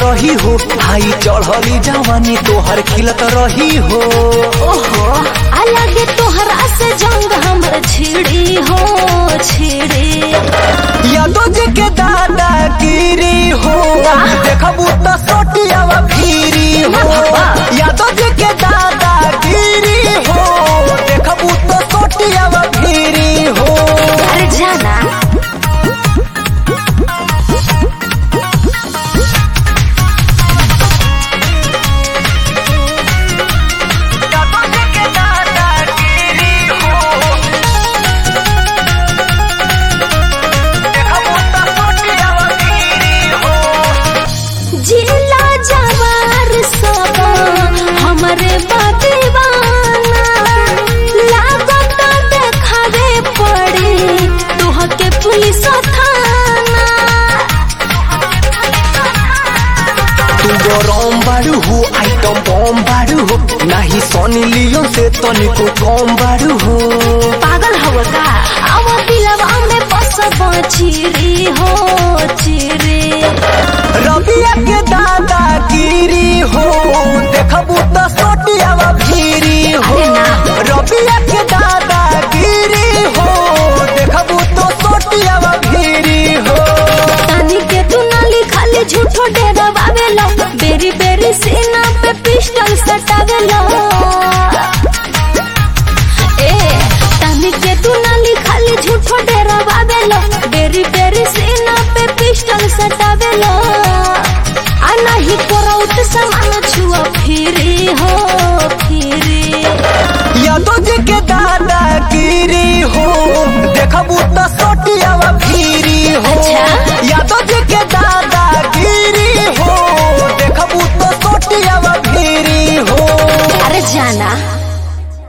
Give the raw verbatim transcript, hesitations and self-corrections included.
रही हो, भाई चढ़ली जवानी तोहर खिलत रही हो। ओहो अलग तोहरा से जंग हमर छिड़ी हो छिड़ी। यादो जी के दादा गिरी हो, देखबू तो सोटियावा फिरी हो। यादो जी के दादा गिरी हो, देखबू तो सोटियावा फिरी हो। अरे जाना जिला जवार सब हमरे बादीवाना, लागत देखावे पड़ी तुहके पुलिस थाना। तू गरम बारू हो, आइटम बम बारू हो, नाही सोनी लियो से तनिको कम बारू हो। पागल हव का अब दिलवा में बस चिरी हो चिरी। रबिया के दादा गिरी हो, देखबू तो सोटियावा फिरी हो। रबिया के दादा गिरी हो, देखबू तो सोटियावा फिरी हो। तानी के तू नाली खाली झूठो डेरावेलो, बेरी बेरी सीना पे पिस्टल सटावेलो।